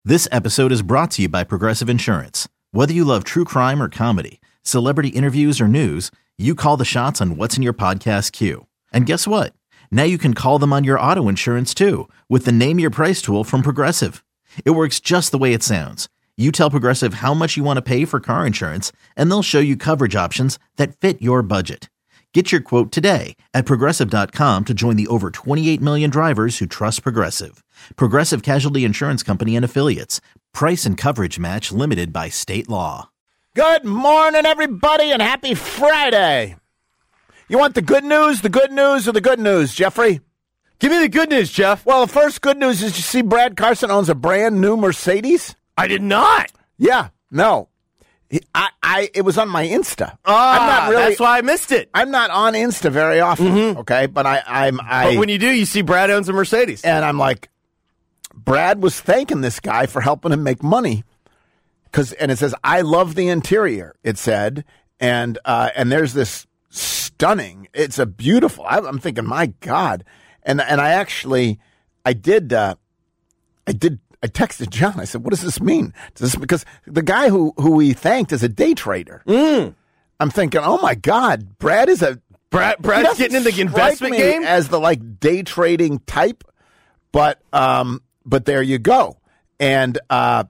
This episode is brought to you by Progressive Insurance. Whether you love true crime or comedy, celebrity interviews or news, you call the shots on what's in your podcast queue. And guess what? Now you can call them on your auto insurance too with the Name Your Price tool from Progressive. It works just the way it sounds. You tell Progressive how much you want to pay for car insurance, and they'll show you coverage options that fit your budget. Get your quote today at Progressive.com to join the over 28 million drivers who trust Progressive. Progressive Casualty Insurance Company and Affiliates. Price and coverage match limited by state law. Good morning, everybody, and happy Friday. You want the good news, or the good news, Jeffrey? Give me the good news, Jeff. Well, the first good news is you see Brad Carson owns a brand new Mercedes? I did not. Yeah, no. It was on my Insta. That's why I missed it. I'm not on Insta very often, okay? But But when you do, you see Brad owns a Mercedes. And I'm like, Brad was thanking this guy for helping him make money. And it says, I love the interior, it said. And there's this stunning, it's a beautiful, I'm thinking, my God. And I texted John. I said, what does this mean? Because the guy who he thanked is a day trader. I'm thinking, oh, my God, Brad's getting in the investment game as the day trading type. But there you go. And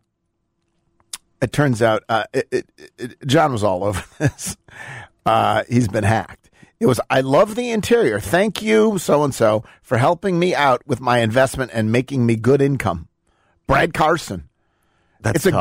it turns out John was all over this. He's been hacked. It was, I love the interior. Thank you, so-and-so, for helping me out with my investment and making me good income. Brad Carson. That's tough.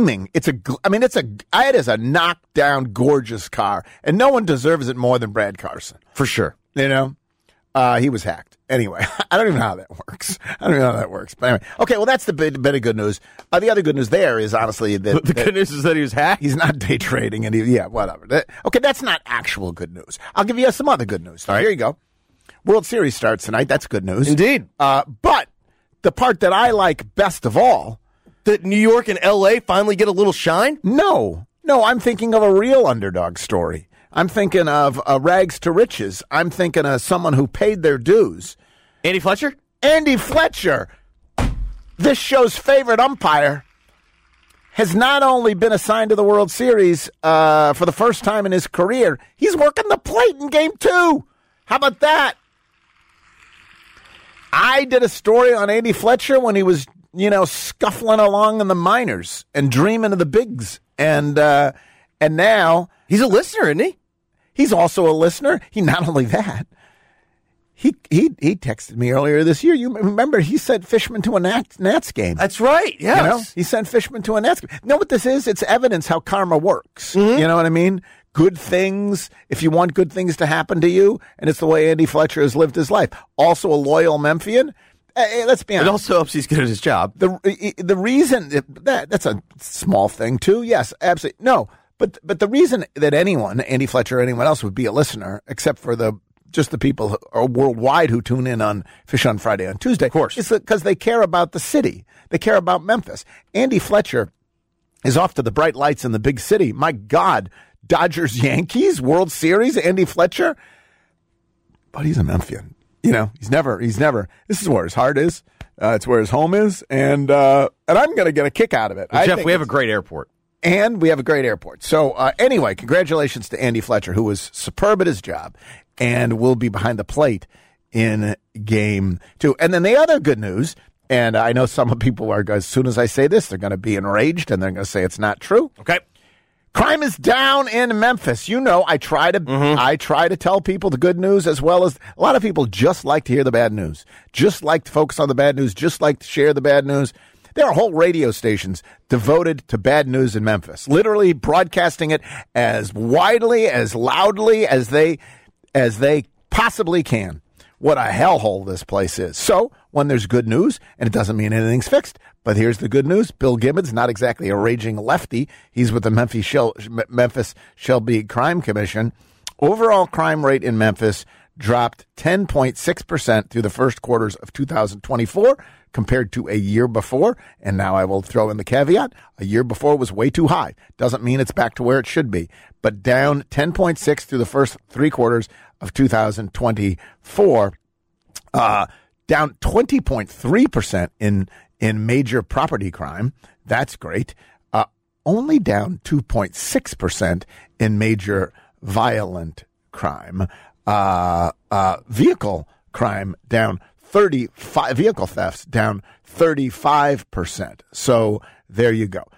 It is a knockdown, gorgeous car, and no one deserves it more than Brad Carson. For sure. You know? He was hacked. Anyway, I don't even know how that works. But anyway, okay, well, that's the bit of good news. The other good news there is, honestly, that the good news is that he was hacked? He's not day trading, and whatever. Okay, that's not actual good news. I'll give you some other good news. All right, here you go. World Series starts tonight. That's good news. Indeed. But the part that I like best of all, that New York and L.A. finally get a little shine? No, I'm thinking of a real underdog story. I'm thinking of rags to riches. I'm thinking of someone who paid their dues. Andy Fletcher? Andy Fletcher, this show's favorite umpire, has not only been assigned to the World Series for the first time in his career, he's working the plate in Game 2. How about that? I did a story on Andy Fletcher when he was, scuffling along in the minors and dreaming of the bigs. And now he's a listener, isn't he? He's also a listener. He not only that, he texted me earlier this year. You remember he sent Fishman to a Nats game. That's right. Yes. He sent Fishman to a Nats game. You know what this is? It's evidence how karma works. Mm-hmm. You know what I mean? Good things, if you want good things to happen to you, and it's the way Andy Fletcher has lived his life. Also a loyal Memphian. Let's be honest. It also helps he's good at his job. The reason that's a small thing too. Yes, absolutely. No, but the reason that Andy Fletcher or anyone else would be a listener, except for just the people worldwide who tune in on Fish on Friday on Tuesday, of course, is because they care about the city. They care about Memphis. Andy Fletcher is off to the bright lights in the big city. My God. Dodgers, Yankees, World Series, Andy Fletcher. But he's a Memphian. He's never, this is where his heart is. It's where his home is. And I'm going to get a kick out of it. Well, Jeff, we have a great airport. And we have a great airport. So anyway, congratulations to Andy Fletcher, who was superb at his job and will be behind the plate in Game 2. And then the other good news, and I know some people are, as soon as I say this, they're going to be enraged and they're going to say it's not true. Okay. Crime is down in Memphis. I try to tell people the good news, as well as a lot of people just like to hear the bad news, just like to focus on the bad news, just like to share the bad news. There are whole radio stations devoted to bad news in Memphis, literally broadcasting it as widely, as loudly as they possibly can. What a hellhole this place is. So when there's good news, and it doesn't mean anything's fixed, but here's the good news. Bill Gibbons, not exactly a raging lefty. He's with the Memphis Shelby Crime Commission. Overall crime rate in Memphis dropped 10.6% through the first quarters of 2024 compared to a year before. And now I will throw in the caveat. A year before was way too high. Doesn't mean it's back to where it should be, but down 10.6 through the first three quarters of 2024, down 20.3% in major property crime. That's great. Only down 2.6% in major violent crime. Vehicle crime down 35. Vehicle thefts down 35%. So there you go.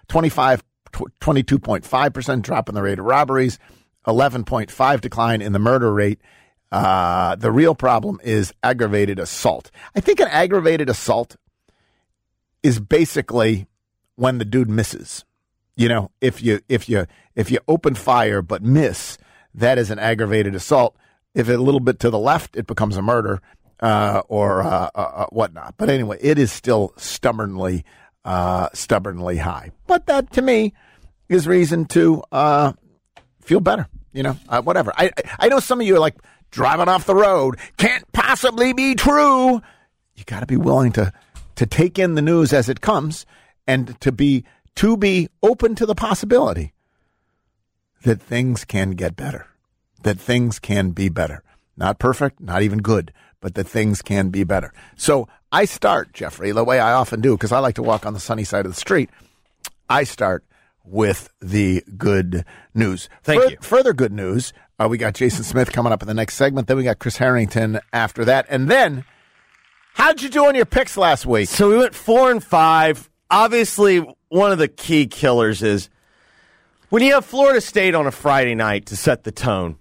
22.5% drop in the rate of robberies. 11.5 decline in the murder rate. The real problem is aggravated assault. I think an aggravated assault is basically when the dude misses. You know, if you open fire but miss, that is an aggravated assault. If it's a little bit to the left, it becomes a murder or whatnot. But anyway, it is still stubbornly high. But that, to me, is reason to feel better. You know, whatever. I know some of you are like, driving off the road can't possibly be true. You got to be willing to take in the news as it comes and to be open to the possibility that things can get better, that things can be better. Not perfect, not even good, but that things can be better. So I start, Jeffrey, the way I often do, because I like to walk on the sunny side of the street. I start with the good news. Thank you. Further good news, we got Jason Smith coming up in the next segment. Then we got Chris Harrington after that. And then, how'd you do on your picks last week? So we went 4 and 5. Obviously, one of the key killers is when you have Florida State on a Friday night to set the tone,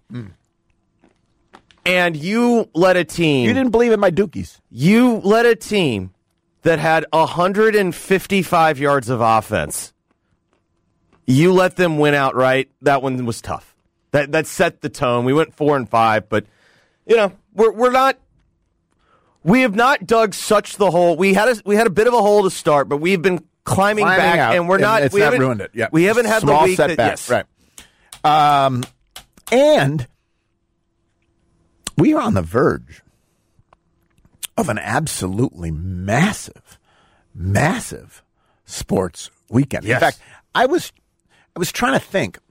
and you let a team... You didn't believe in my Dukies. You let a team that had 155 yards of offense, you let them win outright. That one was tough. That set the tone. We went 4 and 5, but, you know, we have not dug such the hole. We had a bit of a hole to start, but we've been climbing back, out, and we haven't ruined it. Yeah, we haven't had small the week setbacks, that, yes. Right? And we are on the verge of an absolutely massive sports weekend. Yes. In fact, I was trying to think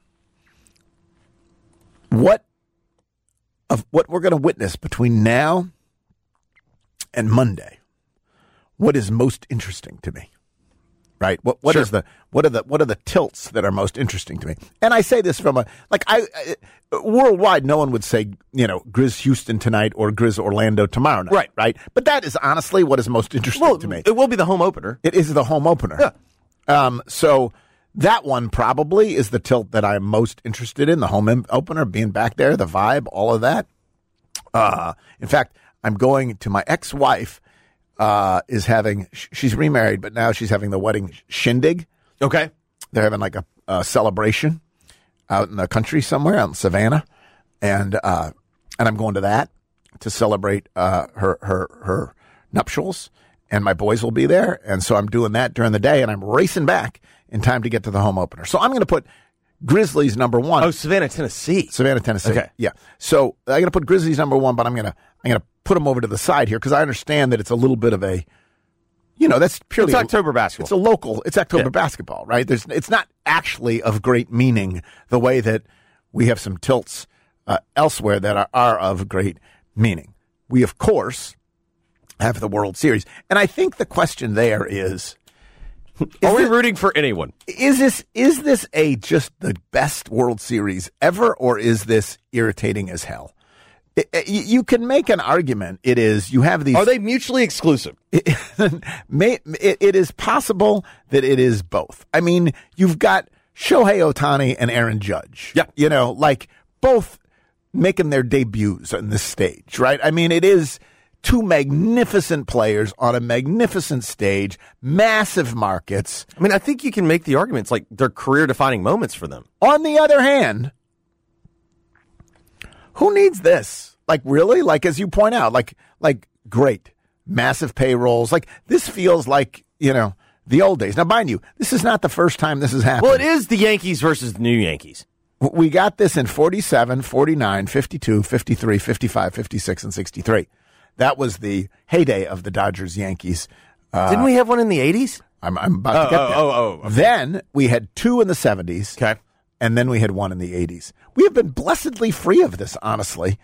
what we're going to witness between now and Monday. What is most interesting to me? Right? What Sure. is what are the tilts that are most interesting to me? And I say this from worldwide, no one would say, you know, Grizz Houston tonight or Grizz Orlando tomorrow night. Right. But that is honestly what is most interesting to me. It will be the home opener. It is the home opener. Yeah. So that one probably is the tilt that I'm most interested in, the home opener, being back there, the vibe, all of that. In fact, I'm going to my ex-wife is having, she's remarried, but now she's having the wedding shindig. Okay. They're having like a celebration out in the country somewhere, out in Savannah. And I'm going to that to celebrate her nuptials. And my boys will be there. And so I'm doing that during the day, and I'm racing back in time to get to the home opener. So I'm going to put Grizzlies number 1. Oh, Savannah, Tennessee. Savannah, Tennessee. Okay. Yeah. So I'm going to put Grizzlies number 1, but I'm going to put them over to the side here because I understand that it's a little bit of a, you know, that's purely It's October basketball. It's October basketball, right? It's not actually of great meaning the way that we have some tilts elsewhere that are of great meaning. We, of course, have the World Series. And I think the question there is are we rooting for anyone? Is this just the best World Series ever, or is this irritating as hell? You can make an argument. It is. You have these. Are they mutually exclusive? It is possible that it is both. I mean, you've got Shohei Ohtani and Aaron Judge. Yeah. You know, like both making their debuts on this stage, right? I mean, it is two magnificent players on a magnificent stage, massive markets. I mean, I think you can make the arguments like they're career-defining moments for them. On the other hand, who needs this? Like, really? Like, as you point out, like great, massive payrolls. Like, this feels like, you know, the old days. Now, mind you, this is not the first time this has happened. Well, it is the Yankees versus the new Yankees. We got this in 47, 49, 52, 53, 55, 56, and 63. That was the heyday of the Dodgers-Yankees. Didn't we have one in the 80s? I'm about to get there. Okay. Then we had 2 in the 70s. Okay. And then we had 1 in the 80s. We have been blessedly free of this, honestly.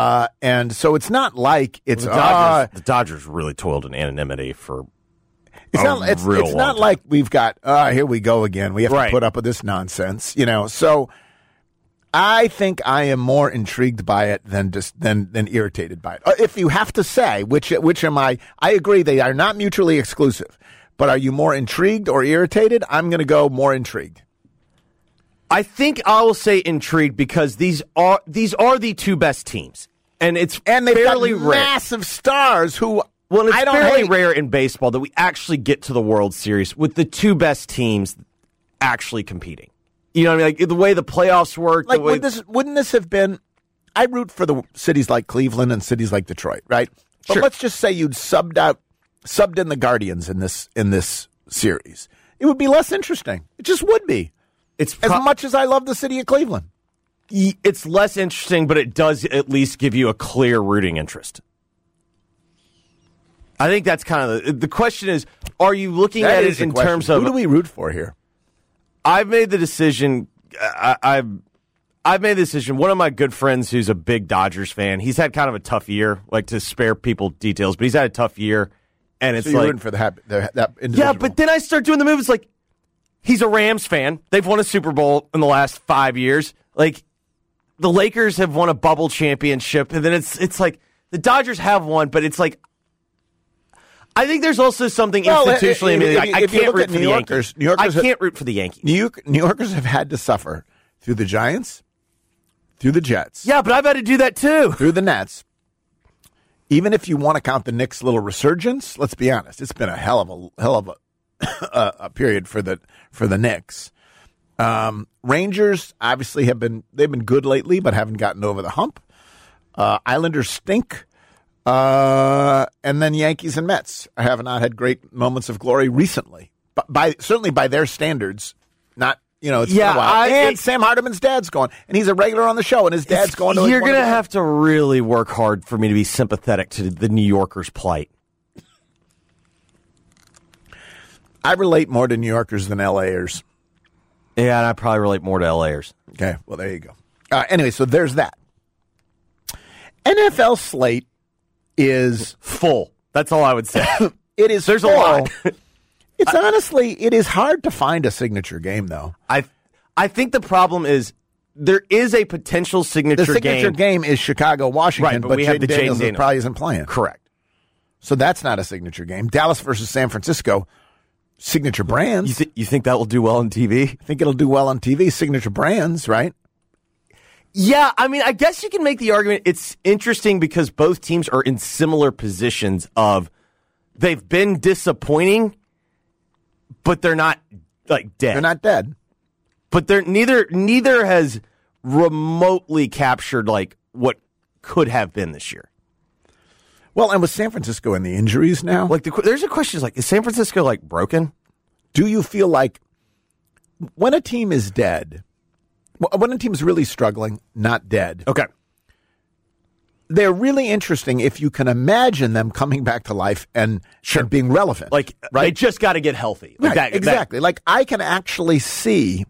And so it's not like it's... The Dodgers really toiled in anonymity for It's not like we've got, here we go again. We have to put up with this nonsense, So I think I am more intrigued by it than irritated by it. If you have to say, which am I agree they are not mutually exclusive. But are you more intrigued or irritated? I'm going to go more intrigued. I think I will say intrigued because these are the two best teams. And they've fairly got massive stars who it's fairly rare in baseball that we actually get to the World Series with the two best teams actually competing. You know what I mean? Like the way the playoffs work. Like wouldn't this have been? I root for the cities like Cleveland and cities like Detroit, right? But let's just say you'd subbed in the Guardians in this series. It would be less interesting. It just would be. As much as I love the city of Cleveland. It's less interesting, but it does at least give you a clear rooting interest. I think that's kind of the question is, are you looking at it in terms of... Who do we root for here? I've made the decision. I've made the decision. One of my good friends who's a big Dodgers fan, he's had kind of a tough year, like to spare people details, but he's had a tough year. And it's you're rooting for that individual. Yeah, but then I start doing the move. It's like, he's a Rams fan. They've won a Super Bowl in the last 5 years. Like, the Lakers have won a bubble championship, and then it's like the Dodgers have one, but it's like I think there's also something institutionally. I can't root for the Yankees. I can't root for the Yankees. New Yorkers have had to suffer through the Giants, through the Jets. Yeah, but I've had to do that too. Through the Nets. Even if you want to count the Knicks' little resurgence, let's be honest, it's been a hell of a period for the Knicks. Rangers obviously they've been good lately, but haven't gotten over the hump. Islanders stink. And then Yankees and Mets have not had great moments of glory recently, but certainly by their standards, not, it's been a while. Sam Hardiman's dad's gone, and he's a regular on the show, and his dad's going to... You're going to have to really work hard for me to be sympathetic to the New Yorkers' plight. I relate more to New Yorkers than LAers. Yeah, and I probably relate more to LAers. Okay, well, there you go. Anyway, so there's that. NFL slate is full. That's all I would say. It is. There's full. a lot. It's honestly, it is hard to find a signature game, though. I think the problem is there is a potential signature game. The signature game is Chicago-Washington, right, but we have the Jaden Daniels probably isn't playing. Correct. So that's not a signature game. Dallas versus San Francisco, signature brands. You think that will do well on TV? I think it'll do well on TV. Signature brands, right? Yeah, I mean, I guess you can make the argument. It's interesting because both teams are in similar positions of they've been disappointing, but they're not like dead. They're not dead. But they're neither has remotely captured like what could have been this year. Well, and with San Francisco and the injuries now, like there's a question: is San Francisco like broken? Do you feel like when a team is dead, when a team's really struggling, not dead? Okay, they're really interesting if you can imagine them coming back to life and being relevant. Like right? They just got to get healthy. Like right, exactly. Like I can actually see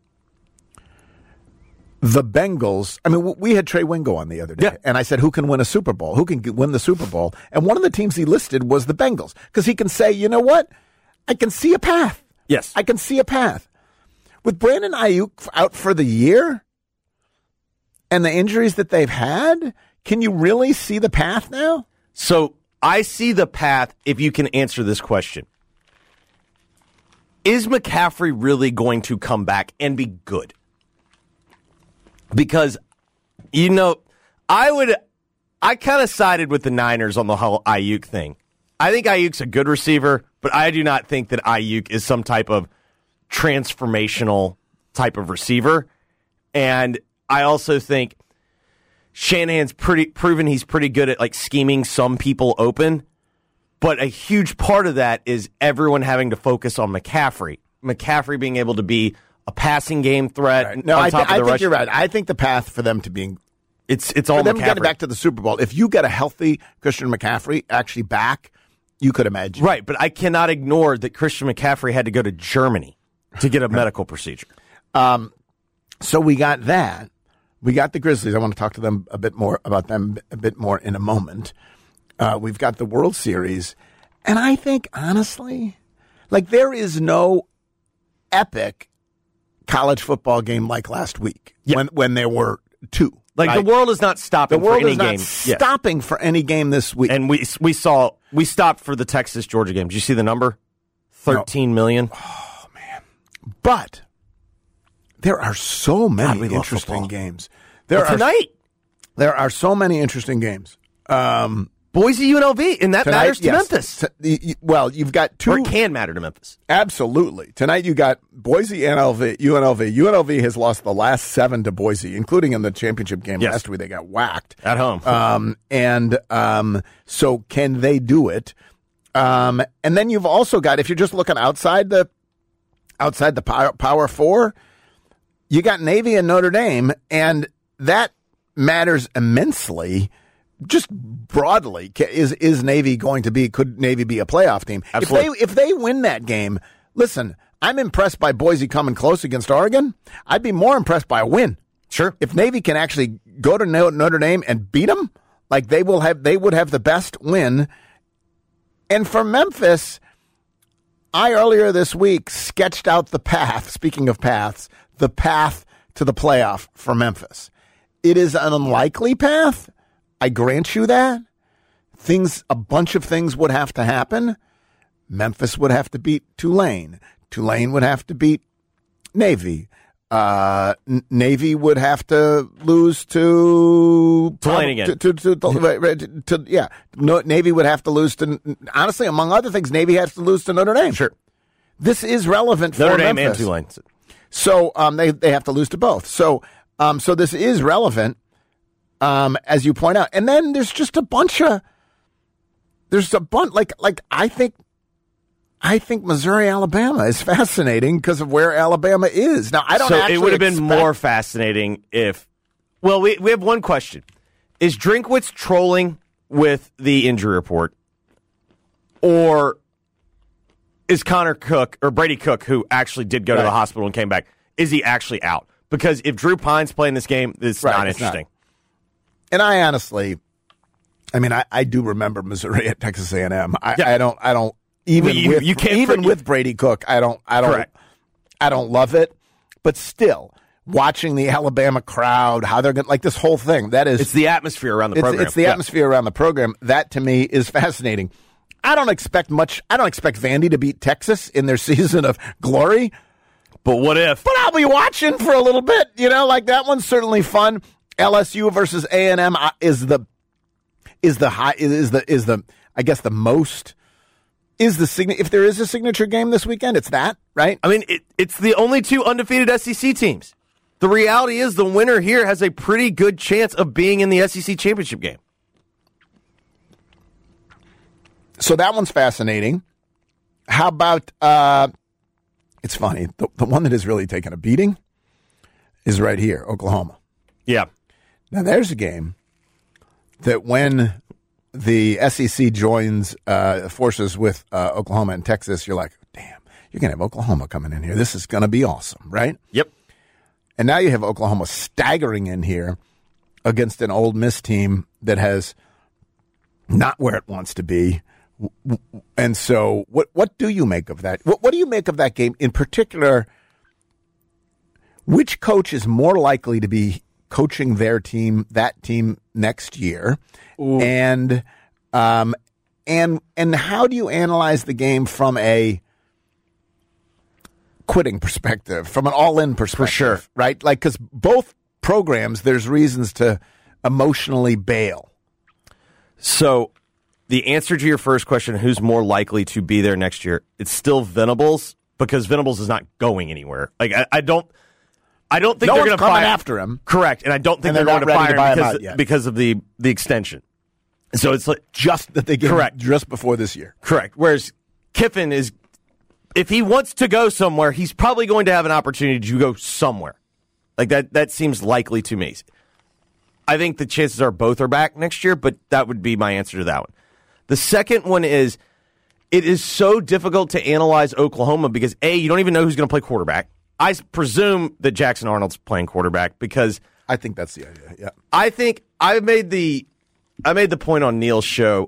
the Bengals. I mean, we had Trey Wingo on the other day, and I said, who can win a Super Bowl? Who can win the Super Bowl? And one of the teams he listed was the Bengals because he can say, you know what? I can see a path. Yes. I can see a path. With Brandon Ayuk out for the year and the injuries that they've had, can you really see the path now? So I see the path if you can answer this question. Is McCaffrey really going to come back and be good? Because, I kind of sided with the Niners on the whole Ayuk thing. I think Ayuk's a good receiver, but I do not think that Ayuk is some type of transformational type of receiver. And I also think Shanahan's proven he's pretty good at like scheming some people open. But a huge part of that is everyone having to focus on McCaffrey. McCaffrey being able to be a passing game threat. Right. No, I think you're right. I think the path for them to being it's all for them McCaffrey. Getting back to the Super Bowl. If you get a healthy Christian McCaffrey actually back, you could imagine. Right, but I cannot ignore that Christian McCaffrey had to go to Germany to get a medical procedure. So we got that. We got the Grizzlies. I want to talk to them a bit more in a moment. We've got the World Series, and I think honestly, Like, there is no epic college football game like last week when there were two. Like, right? the world is not stopping for any game. The world is not stopping for any game this week. And we stopped for the Texas-Georgia game. Did you see the number? 13 million. Oh, man. But there are so many interesting games. Tonight. There are so many interesting games. Boise, UNLV, and that matters to Memphis. Well, you've got two. Or it can matter to Memphis. Absolutely. Tonight you got Boise, UNLV. UNLV has lost the last 7 to Boise, including in the championship game last week. They got whacked. At home. So can they do it? And then you've also got, if you're just looking outside the Power Four, you got Navy and Notre Dame, and that matters immensely. Just broadly, is Navy going to be? Could Navy be a playoff team? Absolutely. If they win that game, listen, I'm impressed by Boise coming close against Oregon. I'd be more impressed by a win. Sure. If Navy can actually go to Notre Dame and beat them, like they would have the best win. And for Memphis, I earlier this week sketched out the path. Speaking of paths, the path to the playoff for Memphis. It is an unlikely path. I grant you that. A bunch of things would have to happen. Memphis would have to beat Tulane. Tulane would have to beat Navy. Navy would have to lose to Tulane again. Navy would have to lose to, honestly, among other things, Navy has to lose to Notre Dame. Sure. This is relevant for Notre Dame Memphis. and Tulane. So they have to lose to both. So this is relevant. As you point out, and then there's just a bunch. Like I think Missouri, Alabama is fascinating because of where Alabama is now. I don't. So it would have been more fascinating if. Well, we have one question: is Drinkwitz trolling with the injury report, or is Connor Cook or Brady Cook, who actually did go to the hospital and came back, is he actually out? Because if Drew Pine's playing this game, it's not interesting. And I honestly, I do remember Missouri at Texas A&M. I don't even with Brady Cook. I don't love it, but still watching the Alabama crowd, how they're going like this whole thing. It's the atmosphere around the program. It's the atmosphere around the program. That to me is fascinating. I don't expect much. I don't expect Vandy to beat Texas in their season of glory. But what if? But I'll be watching for a little bit. Like that one's certainly fun. LSU versus A&M is the if there is a signature game this weekend, it's that, right? It's the only two undefeated SEC teams. The reality is the winner here has a pretty good chance of being in the SEC championship game. So that one's fascinating. How about it's funny, the one that has really taken a beating is right here, Oklahoma. Yeah. Now, there's a game that when the SEC joins forces with Oklahoma and Texas, you're like, damn, you're going to have Oklahoma coming in here. This is going to be awesome, right? Yep. And now you have Oklahoma staggering in here against an Ole Miss team that has not where it wants to be. And so what do you make of that? What do you make of that game? In particular, which coach is more likely to be coaching that team next year? Ooh. And how do you analyze the game from a quitting perspective, from an all-in perspective? For sure. Right? Like, because both programs, there's reasons to emotionally bail. So the answer to your first question, who's more likely to be there next year, it's still Venables, because Venables is not going anywhere. Like, I don't think they're going to fire after him. Correct, and I don't think they're going to fire him because of the extension. So it's like just that they get correct just before this year. Correct. Whereas Kiffin is, if he wants to go somewhere, he's probably going to have an opportunity to go somewhere. Like that seems likely to me. I think the chances are both are back next year, but that would be my answer to that one. The second one is, it is so difficult to analyze Oklahoma because, A, you don't even know who's going to play quarterback. I presume that Jackson Arnold's playing quarterback because I think that's the idea. Yeah, I think I made the point on Neil's show.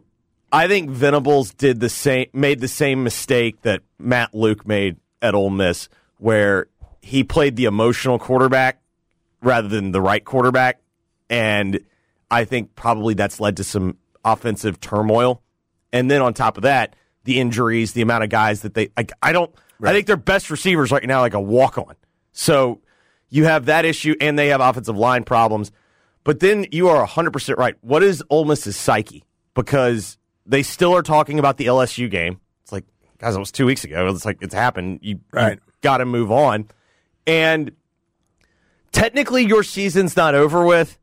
I think Venables made the same mistake that Matt Luke made at Ole Miss, where he played the emotional quarterback rather than the right quarterback, and I think probably that's led to some offensive turmoil. And then on top of that, the injuries, the amount of guys that they I think their best receivers right now like a walk-on. So you have that issue, and they have offensive line problems. But then you are 100% right. What is Ole Miss's psyche? Because they still are talking about the LSU game. It's like, guys, it was 2 weeks ago. It's like, it's happened. You got to move on. And technically your season's not over with,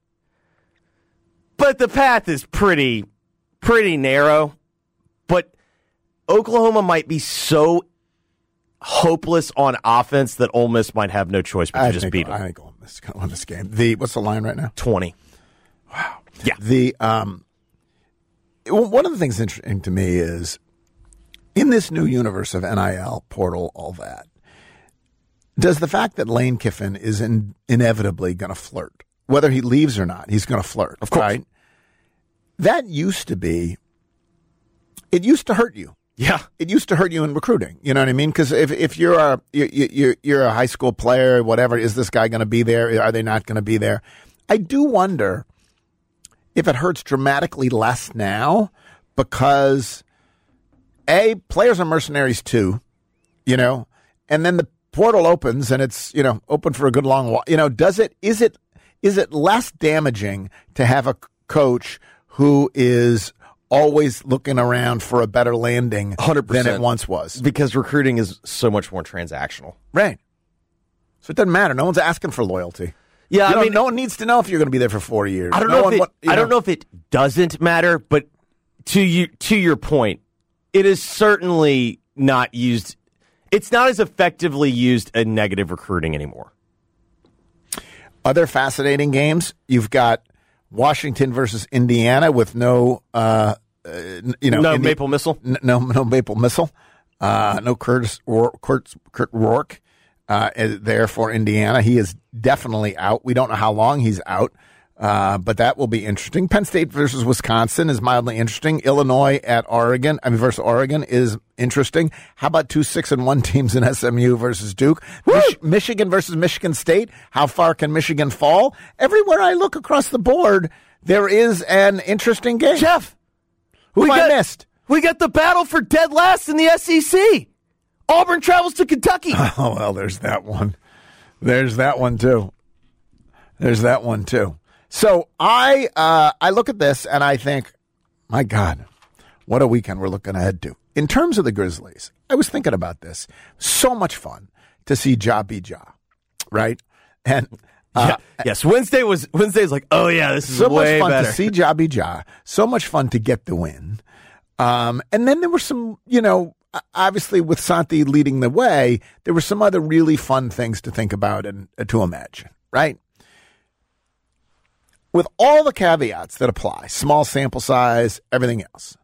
but the path is pretty narrow. But Oklahoma might be so hopeless on offense that Ole Miss might have no choice but to just beat them. I think Ole Miss is going to win this game. What's the line right now? 20. Wow. Yeah. One of the things interesting to me is in this new universe of NIL, portal, all that, does the fact that Lane Kiffin is inevitably going to flirt, whether he leaves or not, he's going to flirt. Of course. Right? That used to be, it used to hurt you. Yeah. It used to hurt you in recruiting. You know what I mean? Because if you're a high school player, whatever, is this guy going to be there? Are they not going to be there? I do wonder if it hurts dramatically less now because, A, players are mercenaries too, and then the portal opens and it's, open for a good long while. Is it less damaging to have a coach who is always looking around for a better landing 100%. Than it once was? Because recruiting is so much more transactional. Right. So it doesn't matter. No one's asking for loyalty. Yeah, I mean, no one needs to know if you're going to be there for 4 years. I don't know if it doesn't matter, but to your point, it is certainly not used. It's not as effectively used in negative recruiting anymore. Other fascinating games. You've got Washington versus Indiana with no Maple Missile. No Maple Missile. No Kurt Rourke. There for Indiana. He is definitely out. We don't know how long he's out, but that will be interesting. Penn State versus Wisconsin is mildly interesting. Illinois versus Oregon is interesting. How about 2 6-1 teams in SMU versus Duke? Michigan versus Michigan State. How far can Michigan fall? Everywhere I look across the board, there is an interesting game. Jeff, who I missed? We got the battle for dead last in the SEC. Auburn travels to Kentucky. Oh, well, there's that one. There's that one, too. So I look at this and I think, my God, what a weekend we're looking ahead to. In terms of the Grizzlies, I was thinking about this. So much fun to see Ja be Ja, right? And yes, Wednesday's like, oh yeah, this is so way much fun better. To see Ja be Ja. So much fun to get the win. And then there were some, obviously with Santi leading the way, there were some other really fun things to think about and to imagine, right? With all the caveats that apply, small sample size, everything else.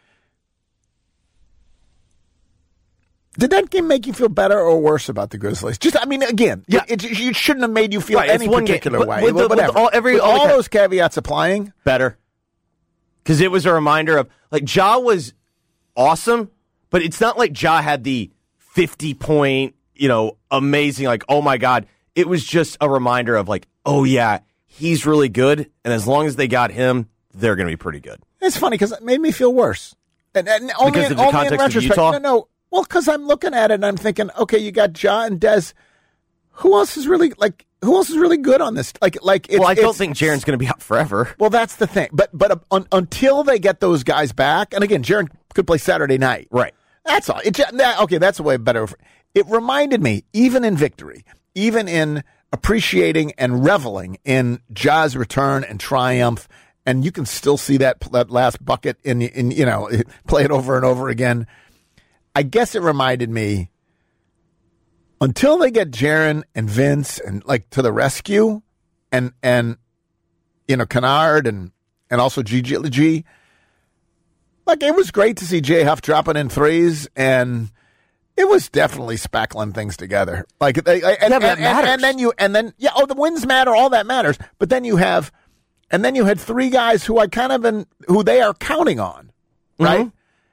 Did that game make you feel better or worse about the Grizzlies? Again, it shouldn't have made you feel any particular way. With all those caveats applying, better. Because it was a reminder of, Ja was awesome, but it's not like Ja had the 50-point, amazing, oh my God. It was just a reminder of oh yeah, he's really good, and as long as they got him, they're going to be pretty good. It's funny because it made me feel worse. And only because of the context of Utah? No. Well, because I'm looking at it and I'm thinking, okay, you got Ja and Dez. Who else is really good on this? I don't think Jaren's going to be out forever. Well, that's the thing. But until they get those guys back, and again, Jaren could play Saturday night. Right. That's all. That's a way better. It reminded me, even in victory, even in appreciating and reveling in Ja's return and triumph, and you can still see that last bucket in play it over and over again. I guess it reminded me, until they get Jaren and Vince and to the rescue, and Kennard and also G. It was great to see Jay Huff dropping in threes, and it was definitely spackling things together. That matters. The wins matter, all that matters. But then you had three guys who they are counting on. right?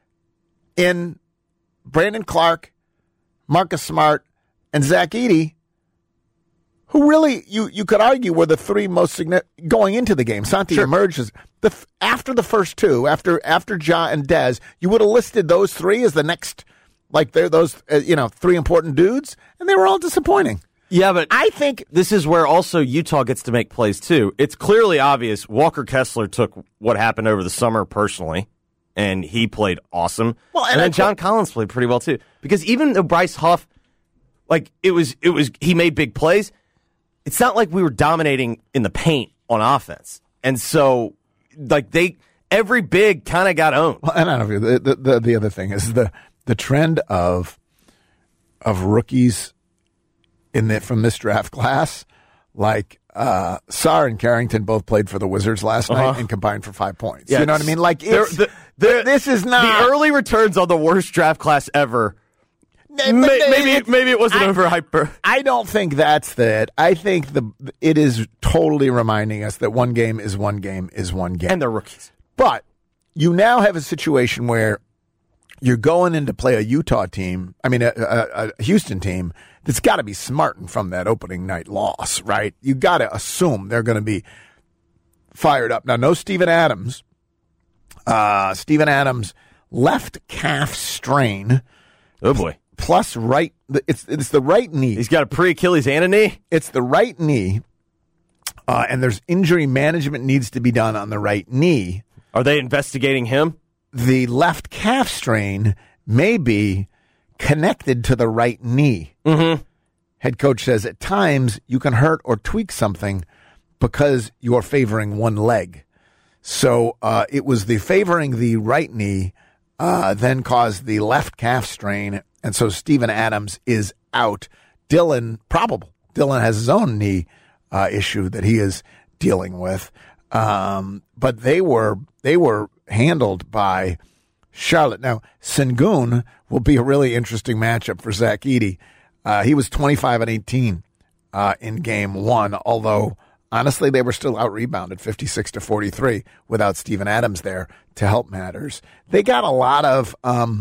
In Brandon Clark, Marcus Smart, and Zach Edey, who really, you could argue, were the three most significant going into the game. Santi emerges after the first two, after Ja and Dez. You would have listed those three as the next, like they're those three important dudes, and they were all disappointing. Yeah, but I think this is where also Utah gets to make plays too. It's clearly obvious Walker Kessler took what happened over the summer personally, and he played awesome. Well, and then John Collins played pretty well too. Because even though Bryce Huff, like it was he made big plays. It's not like we were dominating in the paint on offense. And so, like, every big kind of got owned. Well, and I don't know if the other thing is the trend of rookies from this draft class, like Sarr and Carrington both played for the Wizards last night and combined for 5 points. Yeah, you know what I mean? Like, this is not the early returns on the worst draft class ever. Maybe it wasn't overhyper. I don't think that's that. I think it is totally reminding us that one game is one game is one game. And they're rookies. But you now have a situation where you're going in to play a Utah team, a Houston team that's got to be smarting from that opening night loss, right? You got to assume they're going to be fired up. Now, no Steven Adams. Steven Adams left calf strain. Oh, boy. Plus it's the right knee. He's got a pre-Achilles and a knee? It's the right knee, and there's injury management needs to be done on the right knee. Are they investigating him? The left calf strain may be connected to the right knee. Mm-hmm. Head coach says at times you can hurt or tweak something because you're favoring one leg. So it was the favoring the right knee then caused the left calf strain. And so Steven Adams is out. Probable. Dylan has his own knee issue that he is dealing with. But they were handled by Charlotte. Now, Sengun will be a really interesting matchup for Zach Edey. He was 25 and 18 in game one, although honestly they were still out-rebounded 56-43 without Steven Adams there to help matters. They got a lot of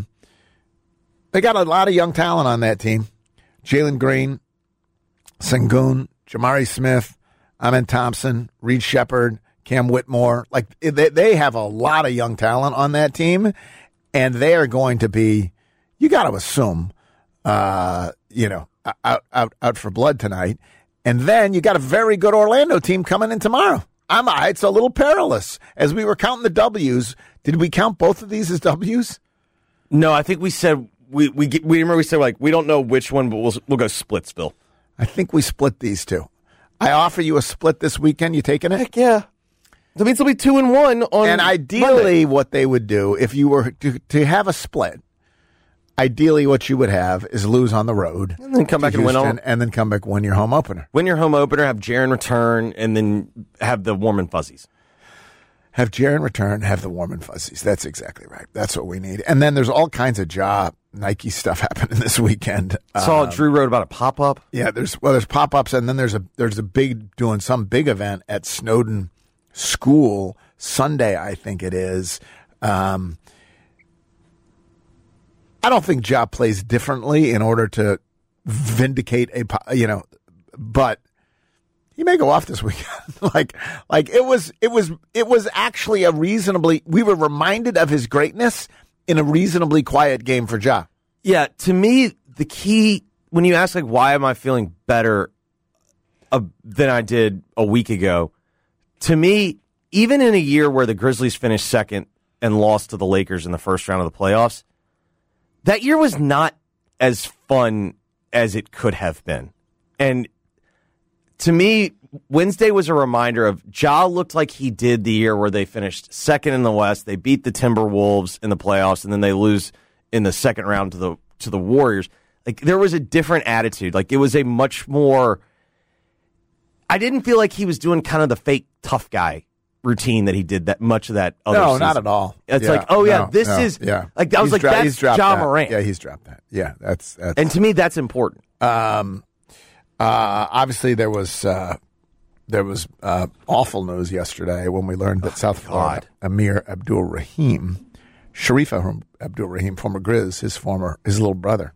young talent on that team. Jalen Green, Sengun, Jamari Smith, Amen Thompson, Reed Shepard, Cam Whitmore. Like they have a lot of young talent on that team, and they are going to be, you got to assume, out for blood tonight. And then you got a very good Orlando team coming in tomorrow. It's a little perilous. As we were counting the W's, did we count both of these as W's? No, I think we said we remember we said, like, we don't know which one, but we'll go Splitsville. I think we split these two. I offer you a split this weekend. You taking it? Heck yeah. That means it'll be 2-1 on And ideally, Monday. What they would do if you were to have a split, ideally what you would have is lose on the road. And then come back and win on. And then come back, win your home opener. Win your home opener, have Jaren return, and then have the warm and fuzzies. Have Jaren return, have the warm and fuzzies. That's exactly right. That's what we need. And then there's all kinds of Nike stuff happening this weekend. Saw Drew wrote about a pop-up. Yeah, there's pop-ups, and then there's a big doing some big event at Snowden School Sunday, I think it is. I don't think Ja plays differently in order to vindicate but he may go off this weekend. like it was actually we were reminded of his greatness in a reasonably quiet game for Ja. Yeah, to me, the key, when you ask, like, why am I feeling better than I did a week ago, to me, even in a year where the Grizzlies finished second and lost to the Lakers in the first round of the playoffs, that year was not as fun as it could have been. And to me, Wednesday was a reminder of Ja looked like he did the year where they finished second in the West. They beat the Timberwolves in the playoffs, and then they lose in the second round to the Warriors. Like, there was a different attitude. Like, it was a much more. I didn't feel like he was doing kind of the fake tough guy routine that he did that much of that other season. Not at all. It's like, this is like I was like, that's Ja Morant. Yeah, he's dropped that. Yeah, that's and to me that's important. Obviously there was awful news yesterday when we learned that South Florida Amir Abdul-Rahim Sharif Abdul-Rahim, former Grizz, his little brother,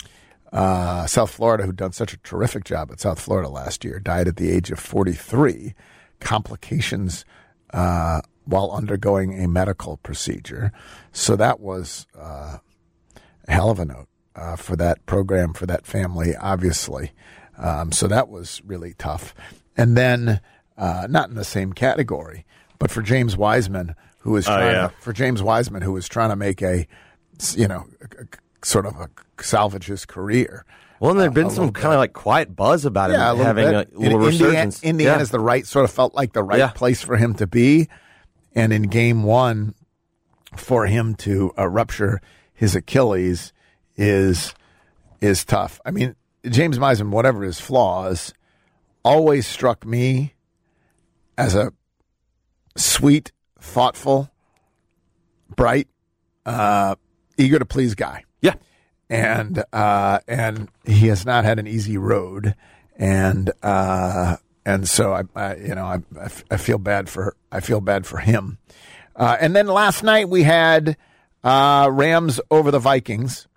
South Florida, who'd done such a terrific job at South Florida last year, died at the age of 43, complications while undergoing a medical procedure. So that was a hell of a note for that program, for that family, obviously. So that was really tough. And then, not in the same category, but for James Wiseman, who was trying to make a sort of a salvage his career. Well, and there'd been some kind of like quiet buzz about him having a little resurgence. Indiana's the right sort of felt like the right place for him to be, and in game one, for him to rupture his Achilles is tough. I mean, James Wiseman, whatever his flaws, always struck me as a sweet, thoughtful, bright, eager to please guy. Yeah. And he has not had an easy road. And so I feel bad for him. And then last night we had Rams over the Vikings.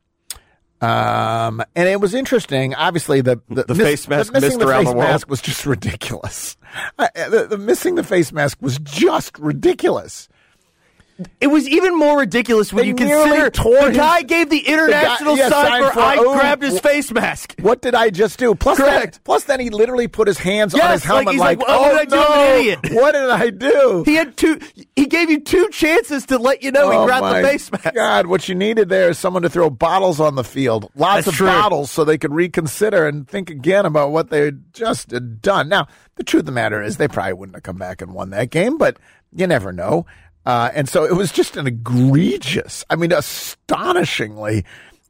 And it was interesting. Obviously, the face mask missing missed around the world was just ridiculous. Missing the face mask was just ridiculous. It was even more ridiculous when you consider the guy gave the international sign for I grabbed his face mask. What did I just do? Plus then he literally put his hands on his helmet what did I do? I'm an idiot. What did I do? He gave you two chances to let you know he grabbed the face mask. God, what you needed there is someone to throw bottles on the field. Lots of bottles so they could reconsider and think again about what they just had done. Now, the truth of the matter is they probably wouldn't have come back and won that game, but you never know. And so it was just an egregious, astonishingly,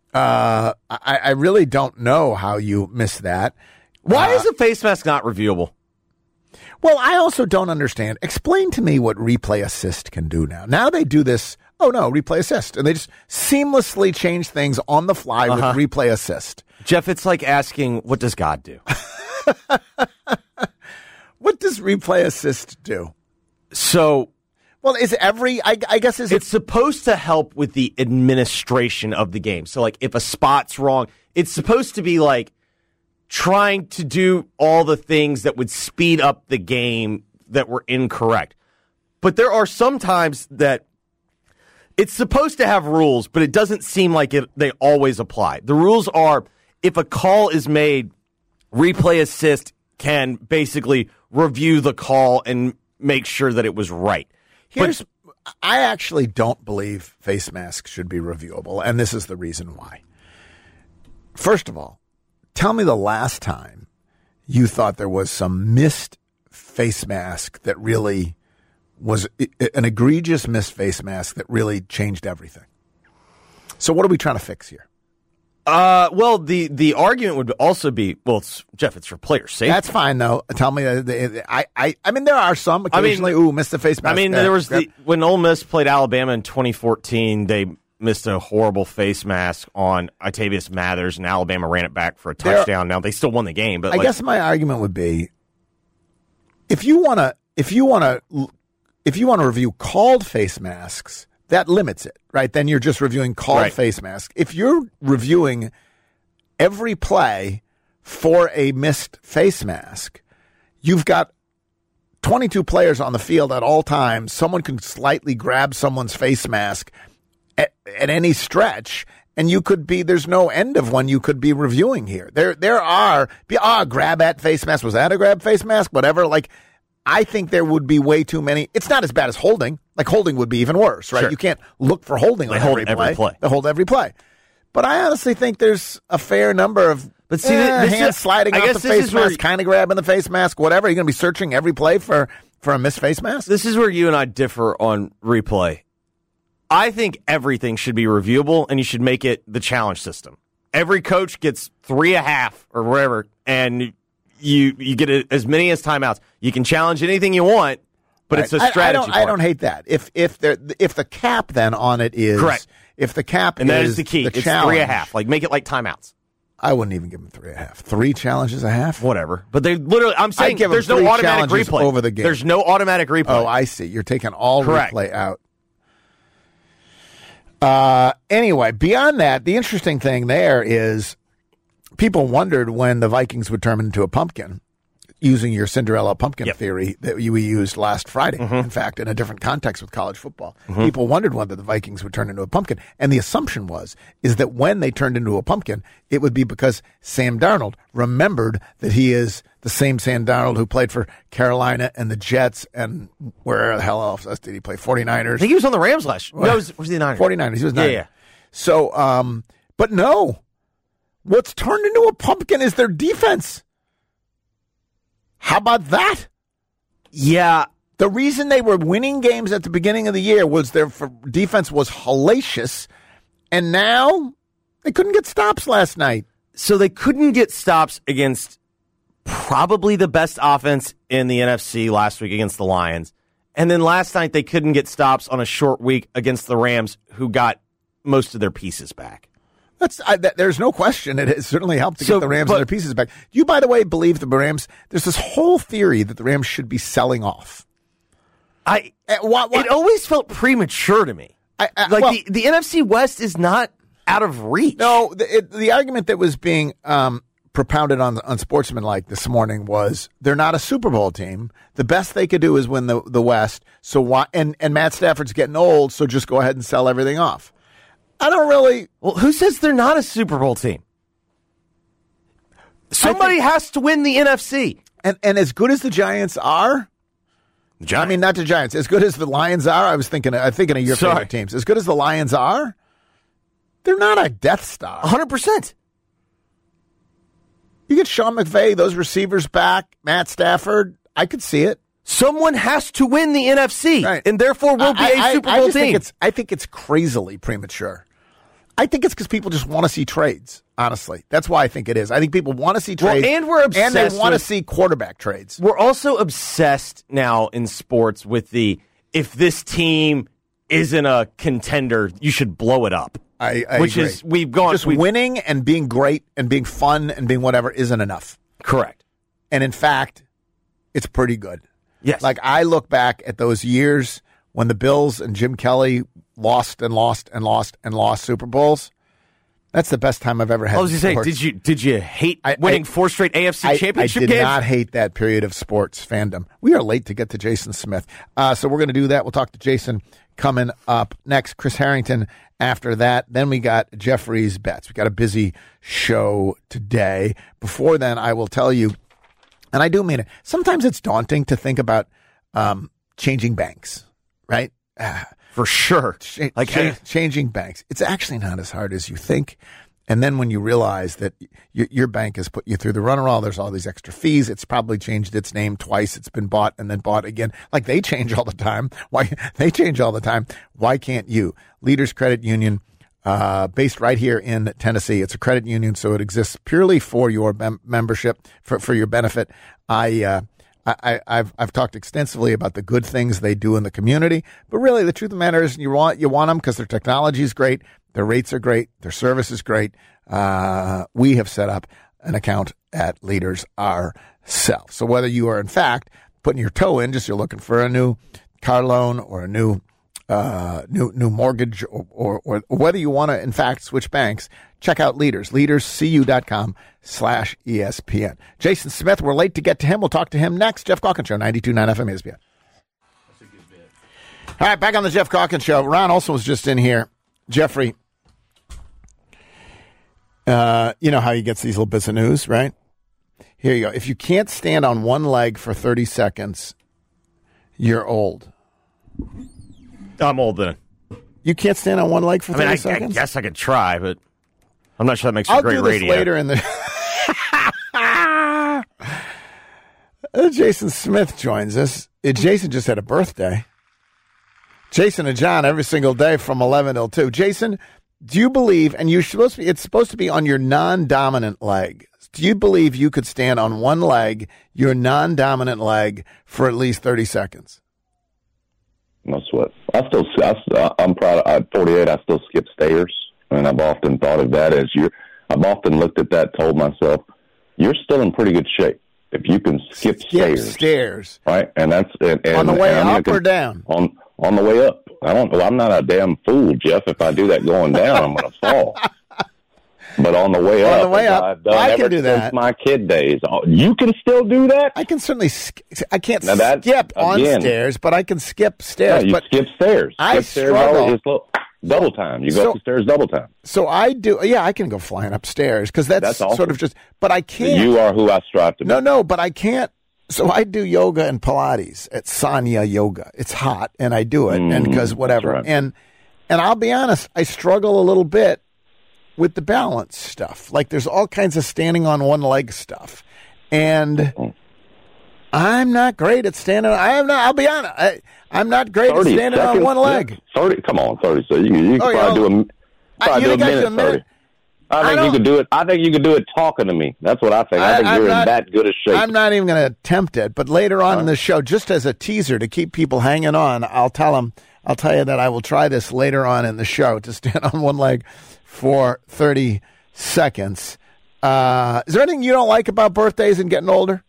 I really don't know how you miss that. Why is a face mask not reviewable? Well, I also don't understand. Explain to me what replay assist can do now. Now they do this, replay assist. And they just seamlessly change things on the fly with replay assist. Jeff, it's like asking, what does God do? What does replay assist do? So... Well, it's supposed to help with the administration of the game. So, like, if a spot's wrong, it's supposed to be, like, trying to do all the things that would speed up the game that were incorrect. But there are some times that it's supposed to have rules, but it doesn't seem like they always apply. The rules are, if a call is made, replay assist can basically review the call and make sure that it was right. I actually don't believe face masks should be reviewable, and this is the reason why. First of all, tell me the last time you thought there was some missed face mask that really was an egregious missed face mask that really changed everything. So what are we trying to fix here? Well, the argument would also be, Jeff, it's for player safety. That's fine, though. Tell me, there are some occasionally, missed the face mask. There was when Ole Miss played Alabama in 2014, they missed a horrible face mask on Octavius Mathers, and Alabama ran it back for a touchdown. Now they still won the game, but I guess my argument would be, if you want to review called face masks, that limits it, right? Then you're just reviewing called face mask. If you're reviewing every play for a missed face mask, you've got 22 players on the field at all times. Someone can slightly grab someone's face mask at any stretch, and there's no end of when you could be reviewing here. There are grab at face mask. Was that a grab face mask? Whatever. I think there would be way too many. It's not as bad as holding. Holding would be even worse, right? Sure. You can't look for holding on every play. They hold every play. But I honestly think there's a fair number of hands sliding off the face mask, kind of grabbing the face mask, whatever. You're going to be searching every play for a missed face mask? This is where you and I differ on replay. I think everything should be reviewable, and you should make it the challenge system. Every coach gets 3.5 or whatever, and you get as many as timeouts. You can challenge anything you want, but it's a strategy. I don't hate that. If the cap then on it is correct, if the cap and that is the key, it's 3.5. Make it like timeouts. I wouldn't even give them 3.5. 3 challenges a half, whatever. But they literally, I'm saying there's no automatic replay over the game. There's no automatic replay. Oh, I see. You're taking all correct. Replay out. Anyway, beyond that, the interesting thing there is people wondered when the Vikings would turn into a pumpkin, using your Cinderella pumpkin theory that we used last Friday, in fact, in a different context with college football. People wondered whether the Vikings would turn into a pumpkin. And the assumption is that when they turned into a pumpkin, it would be because Sam Darnold remembered that he is the same Sam Darnold who played for Carolina and the Jets and where the hell else did he play? 49ers? I think he was on the Rams last year. No, was the Niners? 49ers. He was Niners. Yeah. So, but no. What's turned into a pumpkin is their defense. How about that? Yeah. The reason they were winning games at the beginning of the year was their defense was hellacious, and now they couldn't get stops last night. So they couldn't get stops against probably the best offense in the NFC last week against the Lions. And then last night they couldn't get stops on a short week against the Rams, who got most of their pieces back. There's no question. It has certainly helped to get the Rams their pieces back. You, by the way, believe the Rams, there's this whole theory that the Rams should be selling off. It always felt premature to me. The NFC West is not out of reach. No, the argument that was being propounded on Sportsmanlike this morning was they're not a Super Bowl team. The best they could do is win the West. So why? And Matt Stafford's getting old, so just go ahead and sell everything off. I don't really. Well, who says they're not a Super Bowl team? Somebody has to win the NFC. And as good as the Giants are, I mean, not the Giants. As good as the Lions are, I'm thinking of your favorite teams. As good as the Lions are, they're not a Death Star. 100%. You get Sean McVay, those receivers back, Matt Stafford. I could see it. Someone has to win the NFC, right, and therefore will be a Super Bowl team. I think it's crazily premature. I think it's because people just want to see trades, honestly. That's why I think it is. I think people want to see trades. Well, and we're obsessed and they want to see quarterback trades. We're also obsessed now in sports with if this team isn't a contender, you should blow it up. I agree. Winning and being great and being fun and being whatever isn't enough. Correct. And in fact, it's pretty good. Yes. Like I look back at those years when the Bills and Jim Kelly lost Super Bowls. That's the best time I've ever had. I was going to say, did you hate winning 4 straight AFC championship games? I did not hate that period of sports fandom. We are late to get to Jason Smith. So we're going to do that. We'll talk to Jason coming up next. Chris Harrington after that. Then we got Jeffrey's Bets. We got a busy show today. Before then, I will tell you, and I do mean it, sometimes it's daunting to think about changing banks, right? For sure. Changing banks. It's actually not as hard as you think. And then when you realize that your bank has put you through the runaround, there's all these extra fees. It's probably changed its name twice. It's been bought and then bought again. Like they change all the time. Why can't you? Leaders Credit Union, based right here in Tennessee. It's a credit union, so it exists purely for your membership, for your benefit. I've talked extensively about the good things they do in the community, but really the truth of the matter is you want them because their technology is great, their rates are great, their service is great. We have set up an account at Leaders ourselves. So whether you are in fact putting your toe in, just you're looking for a new car loan or a new mortgage, or whether you want to in fact switch banks, check out Leaders, leaderscu.com/ESPN. Jason Smith, we're late to get to him. We'll talk to him next. Jeff Calkins Show, 92.9 FM ESPN. That's a good bit. All right, back on the Jeff Calkins Show. Ron also was just in here. Jeffrey, you know how he gets these little bits of news, right? Here you go. If you can't stand on one leg for 30 seconds, you're old. I'm old then. You can't stand on one leg for 30 seconds? I guess I could try, but I'm not sure that makes for great radio. I'll do this later in the... Jason Smith joins us. Jason just had a birthday. Jason and John every single day from 11 till 2. Jason, do you believe, and it's supposed to be on your non-dominant leg. Do you believe you could stand on one leg, your non-dominant leg, for at least 30 seconds? No sweat. I'm proud. At 48, I still skip stairs, and I've often thought of that I've often looked at that, told myself, you're still in pretty good shape if you can skip stairs, right? And that's on the way up or down. On the way up, I'm not a damn fool, Jeff. If I do that going down, I'm going to fall. But on the way up, I've done I ever can do that. since my kid days. You can still do that? I can certainly. I can't Now that, skip on again, stairs, but I can skip stairs. Yeah, you but skip stairs. I stairs struggle. Double time. You go up the stairs double time. So I do. Yeah, I can go flying upstairs because that's awesome. sort of just. But I can't. You are who I strive to be. No, but I can't. So I do yoga and Pilates at Sanya Yoga. It's hot, and I do it, and because whatever. Right. And I'll be honest, I struggle a little bit with the balance stuff. Like there's all kinds of standing on one leg stuff, and I'm not great at standing. I'll be honest. I'm not great at standing on one leg. 30. Come on, 30. So you can probably do a minute. 30. I think you could do it. I think you could do it talking to me. That's what I think. I think you're in that good a shape. I'm not even going to attempt it. But later on in the show, just as a teaser to keep people hanging on, I'll tell you that I will try this later on in the show to stand on one leg for 30 seconds. Is there anything you don't like about birthdays and getting older?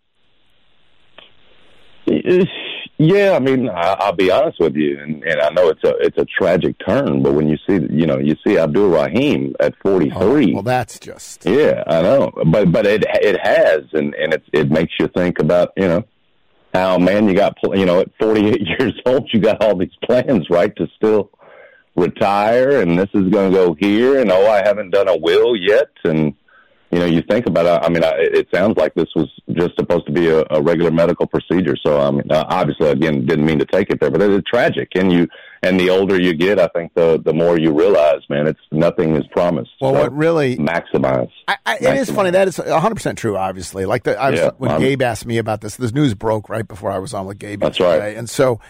Yeah, I mean, I'll be honest with you, and I know it's a tragic turn, but when you see Abdul Rahim at 43. Well, that's just. Yeah, I know, but it has, and it makes you think about how, man, you got at 48 years old, you got all these plans, right, to still retire, and this is going to go here, and I haven't done a will yet, and you think about it. I mean, it sounds like this was just supposed to be a regular medical procedure. So, I mean, obviously, again, didn't mean to take it there, but it's tragic. And the older you get, I think the more you realize, man, it's nothing is promised. Well, so what really maximize? It is funny. That is 100% true. Obviously, like when Gabe asked me about this news broke right before I was on with Gabe. That's right. And so,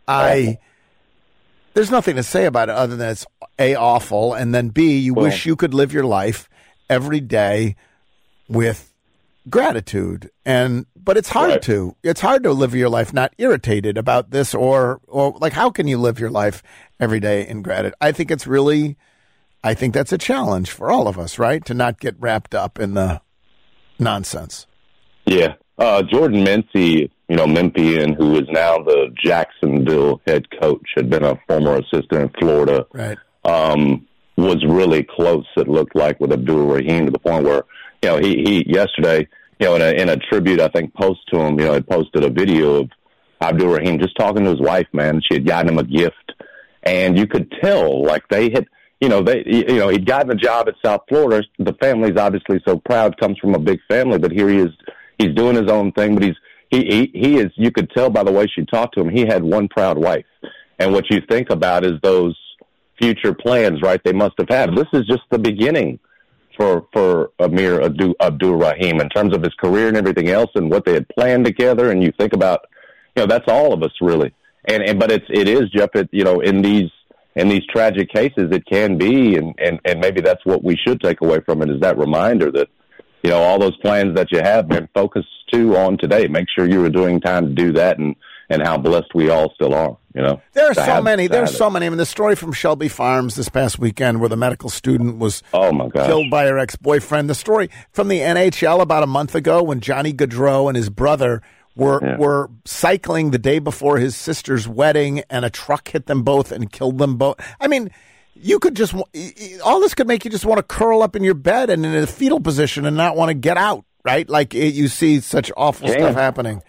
there's nothing to say about it other than it's A, awful, and then B, you wish you could live your life every day with gratitude, but it's hard to. It's hard to live your life not irritated about this or like how can you live your life every day in gratitude? I think that's a challenge for all of us, right? To not get wrapped up in the nonsense. Yeah, Jordan Mincy, Memphian, who is now the Jacksonville head coach, had been a former assistant in Florida. Right. Was really close, it looked like, with Abdul Rahim, to the point where, he yesterday, in a tribute, I think, post to him, had posted a video of Abdul Rahim just talking to his wife, man. She had gotten him a gift, and you could tell, like, they had, he'd gotten a job at South Florida. The family's obviously so proud, comes from a big family, but here he is, he's doing his own thing, but he is, you could tell by the way she talked to him, he had one proud wife. And what you think about is those future plans, right? They must have had. This is just the beginning for Amir Abdul Rahim in terms of his career and everything else, and what they had planned together. And you think about, that's all of us really. But it is, Jeff. In these tragic cases, it can be, and maybe that's what we should take away from it, is that reminder that all those plans that you have, man, focus on today. Make sure you are doing time to do that, and how blessed we all still are. There are so many. There's so many. I mean, the story from Shelby Farms this past weekend where the medical student was killed by her ex-boyfriend. The story from the NHL about a month ago when Johnny Gaudreau and his brother were cycling the day before his sister's wedding, and a truck hit them both and killed them both. I mean, you could just all this could make you just want to curl up in your bed and in a fetal position and not want to get out, right? Like you see such awful stuff happening.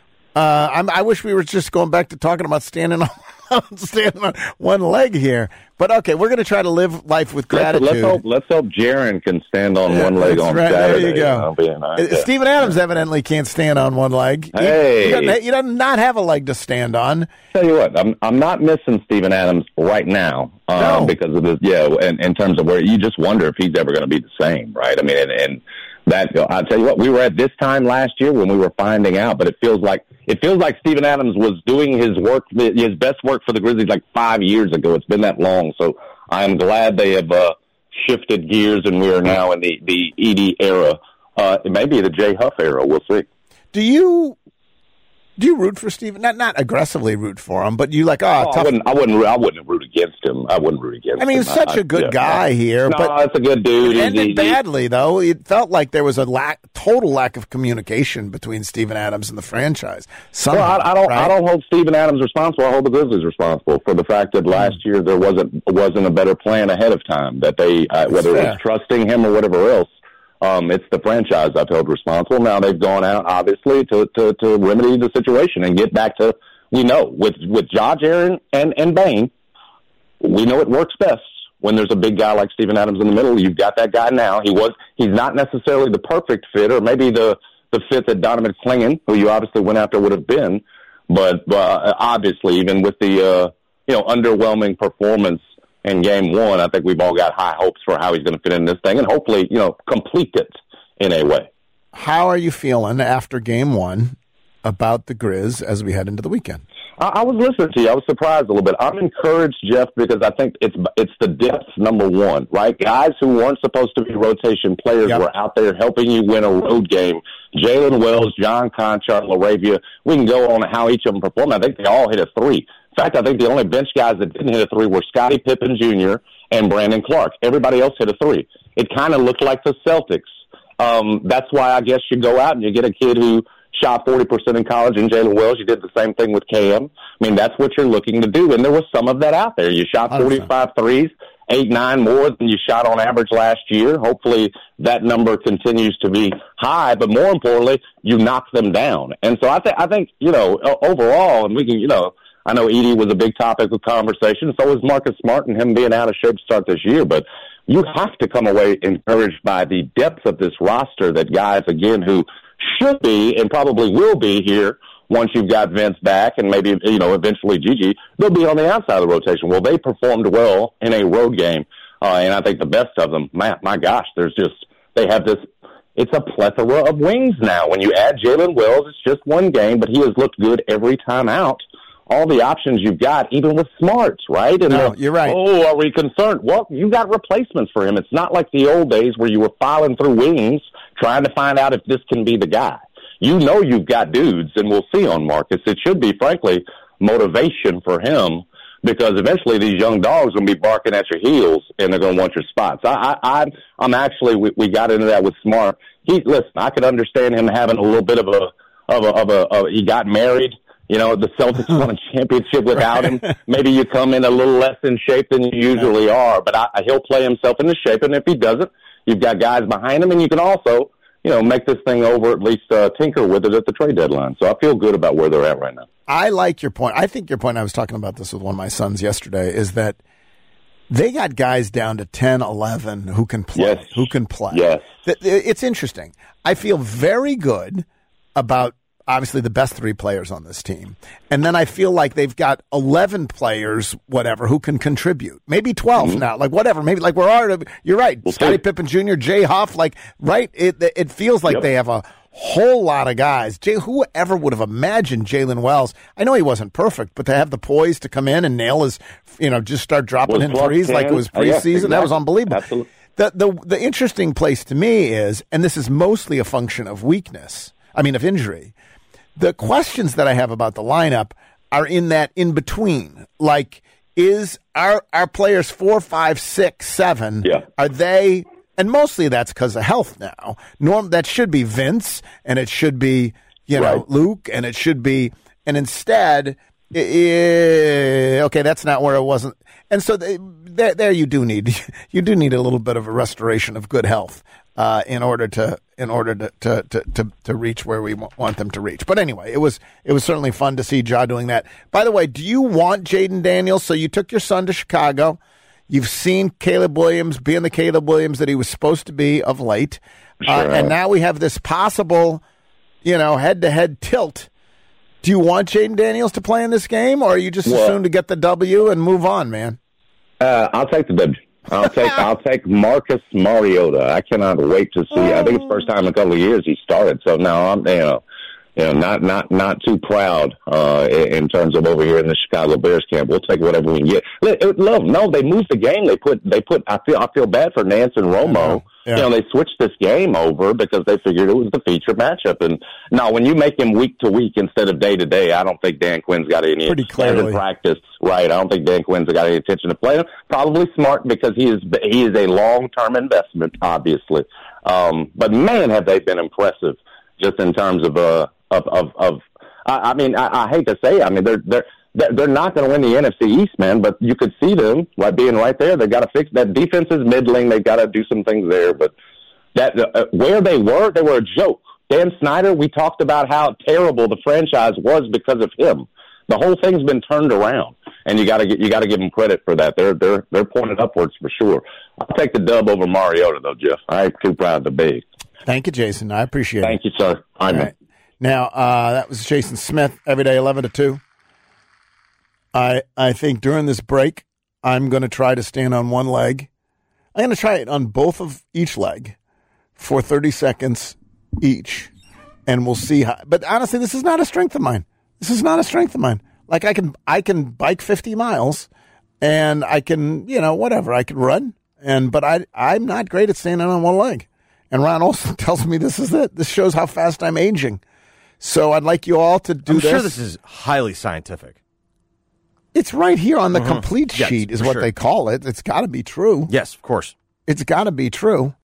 I wish we were just going back to talking about standing on one leg here. But okay, we're going to try to live life with gratitude. Let's hope Jaron can stand on one leg on Saturday. There you go. Steven Adams evidently can't stand on one leg. Hey, he does not have a leg to stand on. Tell you what, I'm not missing Steven Adams right now because of this. Yeah, and in terms of where you just wonder if he's ever going to be the same, right? I mean, and that I'll tell you what, we were at this time last year when we were finding out, but it feels like Steven Adams was doing his best work for the Grizzlies like 5 years ago. It's been that long, so I am glad they have shifted gears, and we are now in the Edie era. It may be the Jay Huff era. We'll see. Do you Do you root for Steven? Not aggressively root for him, but you like, tough. I wouldn't root against him. I wouldn't root against him. I mean, he's such a good guy here. No, but that's a good dude. It ended badly, though. It felt like there was a total lack of communication between Steven Adams and the franchise. Somehow, I don't hold Steven Adams responsible. I hold the Grizzlies responsible for the fact that last year there wasn't a better plan ahead of time. That they, whether it was trusting him or whatever else, it's the franchise I've held responsible. Now they've gone out, obviously, to remedy the situation and get back to, we know, with Josh, Aaron, and Bane, we know it works best when there's a big guy like Steven Adams in the middle. You've got that guy now. He's not necessarily the perfect fit, or maybe the fit that Donovan Clingan, who you obviously went after, would have been. But obviously, even with the underwhelming performance in Game 1, I think we've all got high hopes for how he's going to fit in this thing, and hopefully, complete it in a way. How are you feeling after Game 1 about the Grizz as we head into the weekend? I was listening to you. I was surprised a little bit. I'm encouraged, Jeff, because I think it's the depth, number one, right? Guys who weren't supposed to be rotation players were out there helping you win a road game. Jalen Wells, John Conchar, LaRavia. We can go on how each of them performed. I think they all hit a three. In fact, I think the only bench guys that didn't hit a three were Scottie Pippen Jr. and Brandon Clark. Everybody else hit a three. It kind of looked like the Celtics. That's why I guess you go out and you get a kid who shot 40% in college in Jalen Wells. You did the same thing with Cam. I mean, that's what you're looking to do, and there was some of that out there. You shot 45 threes, 8-9 more than you shot on average last year. Hopefully that number continues to be high, but more importantly, you knock them down. And so I think overall, and we can, I know Edey was a big topic of conversation. So was Marcus Smart and him being out of shape to start this year. But you have to come away encouraged by the depth of this roster, that guys, again, who should be and probably will be here once you've got Vince back and maybe, eventually Gigi, they'll be on the outside of the rotation. Well, they performed well in a road game. And I think the best of them, my gosh, they have this, it's a plethora of wings now. When you add Jalen Wells, it's just one game, but he has looked good every time out. All the options you've got, even with Smart, right? And you're right. Oh, are we concerned? Well, you got replacements for him. It's not like the old days where you were filing through wings trying to find out if this can be the guy. You've got dudes, and we'll see on Marcus. It should be, frankly, motivation for him, because eventually these young dogs will be barking at your heels, and they're going to want your spots. I'm actually, we got into that with Smart. Listen, I could understand him having a little bit of a he got married. The Celtics won a championship without him. Maybe you come in a little less in shape than you usually are, but he'll play himself into shape, and if he doesn't, you've got guys behind him, and you can also, make this thing over, at least tinker with it at the trade deadline. So I feel good about where they're at right now. I like your point. I think your point, I was talking about this with one of my sons yesterday, is that they got guys down to 10, 11 who can play. Yes. Who can play. Yes. It's interesting. I feel very good about obviously the best three players on this team. And then I feel like they've got 11 players, whatever, who can contribute. Maybe 12 now, like whatever. Maybe like we're already, you're right. Scottie Pippen Jr., Jay Huff, right? It feels like they have a whole lot of guys. Whoever would have imagined Jalen Wells? I know he wasn't perfect, but to have the poise to come in and nail his, just start dropping in threes like it was preseason, exactly. That was unbelievable. Absolutely. The interesting place to me is, and this is mostly a function of of injury, the questions that I have about the lineup are in that in between. Like, is our players 4, 5, 6, 7? Yeah. Are they? And mostly that's because of health now. That should be Vince, and it should be right. Luke, and it should be. And instead, okay, that's not where it wasn't. And so there you do need a little bit of a restoration of good health in order to reach where we want them to reach. But anyway, it was certainly fun to see Ja doing that. By the way, do you want Jaden Daniels? So you took your son to Chicago. You've seen Caleb Williams being the Caleb Williams that he was supposed to be of late. Sure. And now we have this possible, head-to-head tilt. Do you want Jaden Daniels to play in this game, or are you just assumed to get the W and move on, man? I'll take the W. I'll take Marcus Mariota. I cannot wait to see. I think it's the first time in a couple of years he started. So now not too proud in terms of over here in the Chicago Bears camp. We'll take whatever we can get. No, they moved the game. They put. I feel bad for Nance and Romo. Yeah. They switched this game over because they figured it was the feature matchup. And no, when you make him week to week instead of day to day, I don't think Dan Quinn's got any practice. Right? I don't think Dan Quinn's got any intention to play him. Probably smart because he is a long term investment, obviously. But man, have they been impressive just in terms of I mean, I hate to say it. I mean, they're not going to win the NFC East, man, but you could see them being right there. They got to fix that defense is middling. They've got to do some things there, but that where they were a joke. Dan Snyder, we talked about how terrible the franchise was because of him. The whole thing's been turned around, and you got to give them credit for that. They're pointed upwards for sure. I'll take the dub over Mariota though, Jeff. I ain't too proud to be. Thank you, Jason. I appreciate it. Thank you, sir. All right. Now, that was Jason Smith, every day 11 to 2. I think during this break, I'm going to try to stand on one leg. I'm going to try it on both of each leg for 30 seconds each, and we'll see how. But honestly, this is not a strength of mine. Like I can bike 50 miles, and I can, whatever. I can run, but I'm not great at standing on one leg. And Ron Olson tells me this is it. This shows how fast I'm aging. So I'd like you all to do this. I'm sure this is highly scientific. It's right here on the complete sheet is what they call it. It's got to be true. Yes, of course. It's got to be true.